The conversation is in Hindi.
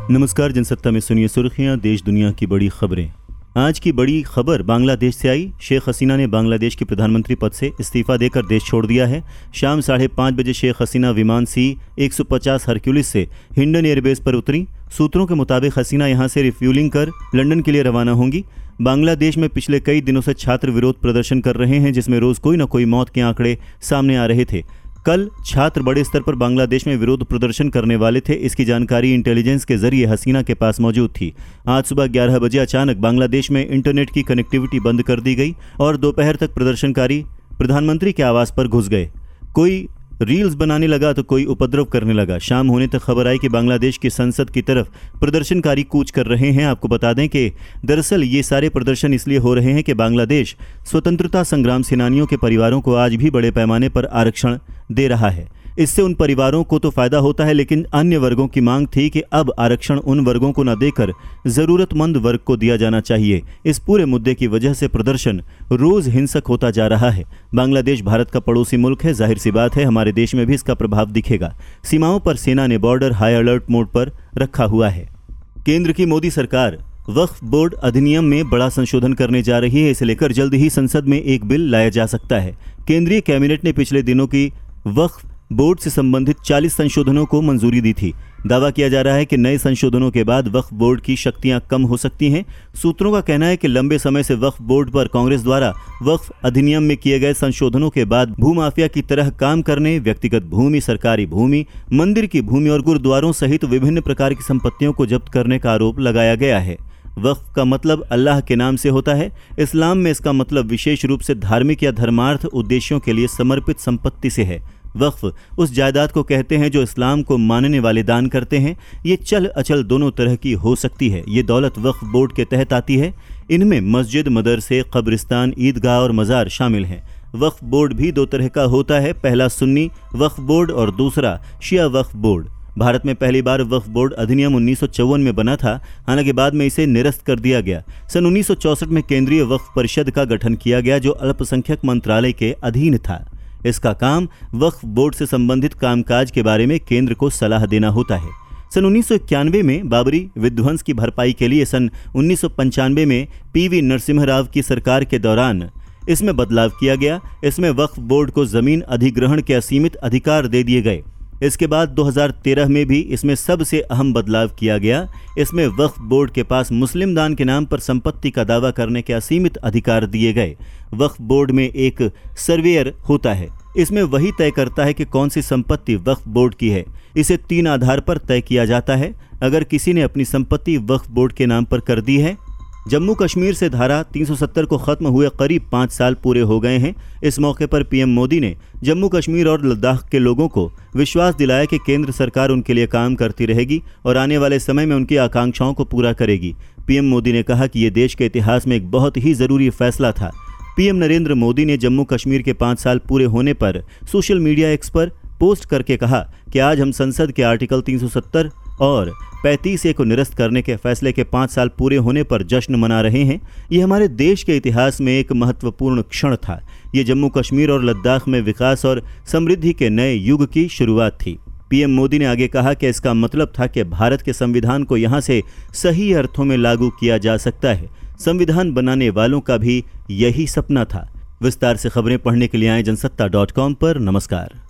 नमस्कार, जनसत्ता में सुनिए सुर्खियां, देश दुनिया की बड़ी खबरें। आज की बड़ी खबर बांग्लादेश से आई। शेख हसीना ने बांग्लादेश की प्रधानमंत्री पद से इस्तीफा देकर देश छोड़ दिया है। शाम 5:30 बजे शेख हसीना विमान C-150 हरक्यूलिस से हिंडन एयरबेस पर उतरी। सूत्रों के मुताबिक हसीना यहां से रिफ्यूलिंग कर लंदन के लिए रवाना होंगी। बांग्लादेश में पिछले कई दिनों से छात्र विरोध प्रदर्शन कर रहे हैं, जिसमें रोज कोई न कोई मौत के आंकड़े सामने आ रहे थे। कल छात्र बड़े स्तर पर बांग्लादेश में विरोध प्रदर्शन करने वाले थे। इसकी जानकारी इंटेलिजेंस के जरिए हसीना के पास मौजूद थी। आज सुबह 11 बजे अचानक बांग्लादेश में इंटरनेट की कनेक्टिविटी बंद कर दी गई और दोपहर तक प्रदर्शनकारी प्रधानमंत्री के आवास पर घुस गए। कोई रील्स बनाने लगा तो कोई उपद्रव करने लगा। शाम होने तक खबर आई कि बांग्लादेश की संसद की तरफ प्रदर्शनकारी कूच कर रहे हैं। आपको बता दें कि दरअसल ये सारे प्रदर्शन इसलिए हो रहे हैं कि बांग्लादेश स्वतंत्रता संग्राम सेनानियों के परिवारों को आज भी बड़े पैमाने पर आरक्षण दे रहा है। इससे उन परिवारों को तो फायदा होता है, लेकिन अन्य वर्गों की मांग थी कि अब आरक्षण उन वर्गों को न देकर जरूरतमंद वर्ग को दिया जाना चाहिए। इस पूरे मुद्दे की वजह से प्रदर्शन रोज हिंसक होता जा रहा है। बांग्लादेश भारत का पड़ोसी मुल्क है, जाहिर सी बात है हमारे देश में भी इसका प्रभाव दिखेगा। सीमाओं पर सेना ने बॉर्डर हाई अलर्ट मोड पर रखा हुआ है। केंद्र की मोदी सरकार वक्फ बोर्ड अधिनियम में बड़ा संशोधन करने जा रही है। इसे लेकर जल्द ही संसद में एक बिल लाया जा सकता है। केंद्रीय कैबिनेट ने पिछले दिनों की वक्फ बोर्ड से संबंधित 40 संशोधनों को मंजूरी दी थी। दावा किया जा रहा है कि नए संशोधनों के बाद वक्फ बोर्ड की शक्तियां कम हो सकती हैं। सूत्रों का कहना है कि लंबे समय से वक्फ बोर्ड पर कांग्रेस द्वारा वक्फ अधिनियम में किए गए संशोधनों के बाद भूमाफिया की तरह काम करने, व्यक्तिगत भूमि, सरकारी भूमि, मंदिर की भूमि और गुरुद्वारों सहित विभिन्न प्रकार की संपत्तियों को जब्त करने का आरोप लगाया गया है। वक्फ का मतलब अल्लाह के नाम से होता है। इस्लाम में इसका मतलब विशेष रूप से धार्मिक या धर्मार्थ उद्देश्यों के लिए समर्पित संपत्ति से है। वक्फ उस जायदाद को कहते हैं जो इस्लाम को मानने वाले दान करते हैं। ये चल अचल दोनों तरह की हो सकती है। ये दौलत वक्फ बोर्ड के तहत आती है। इनमें मस्जिद, मदरसे, कब्रिस्तान, ईदगाह और मज़ार शामिल हैं। वक्फ बोर्ड भी दो तरह का होता है, पहला सुन्नी वक्फ बोर्ड और दूसरा शिया वक्फ बोर्ड। भारत में पहली बार वक्फ बोर्ड अधिनियम 1954 में बना था, हालांकि बाद में इसे निरस्त कर दिया गया। सन 1964 में केंद्रीय वक्फ परिषद का गठन किया गया, जो अल्पसंख्यक मंत्रालय के अधीन था। इसका काम वक्फ बोर्ड से संबंधित कामकाज के बारे में केंद्र को सलाह देना होता है। सन 1991 में बाबरी विध्वंस की भरपाई के लिए सन 1995 में PV नरसिम्हा राव की सरकार के दौरान इसमें बदलाव किया गया। इसमें वक्फ बोर्ड को जमीन अधिग्रहण के असीमित अधिकार दे दिए गए। इसके बाद 2013 में भी इसमें सबसे अहम बदलाव किया गया। इसमें वक्फ बोर्ड के पास मुस्लिम दान के नाम पर संपत्ति का दावा करने के असीमित अधिकार दिए गए। वक्फ बोर्ड में एक सर्वेयर होता है। इसमें वही तय करता है कि कौन सी संपत्ति वक्फ बोर्ड की है। इसे 3 आधार पर तय किया जाता है। अगर किसी ने अपनी संपत्ति वक्फ बोर्ड के नाम पर कर दी है। जम्मू कश्मीर से धारा 370 को खत्म हुए करीब 5 साल पूरे हो गए हैं। इस मौके पर PM मोदी ने जम्मू कश्मीर और लद्दाख के लोगों को विश्वास दिलाया कि केंद्र सरकार उनके लिए काम करती रहेगी और आने वाले समय में उनकी आकांक्षाओं को पूरा करेगी। PM मोदी ने कहा कि ये देश के इतिहास में एक बहुत ही ज़रूरी फैसला था। PM नरेंद्र मोदी ने जम्मू कश्मीर के 5 साल पूरे होने पर सोशल मीडिया एक्स पर पोस्ट करके कहा कि आज हम संसद के आर्टिकल 370 और 35A को निरस्त करने के फैसले के 5 साल पूरे होने पर जश्न मना रहे हैं। ये हमारे देश के इतिहास में एक महत्वपूर्ण क्षण था। ये जम्मू कश्मीर और लद्दाख में विकास और समृद्धि के नए युग की शुरुआत थी। PM मोदी ने आगे कहा कि इसका मतलब था कि भारत के संविधान को यहाँ से सही अर्थों में लागू किया जा सकता है। संविधान बनाने वालों का भी यही सपना था। विस्तार से खबरें पढ़ने के लिए आए जनसत्ता.com पर। नमस्कार।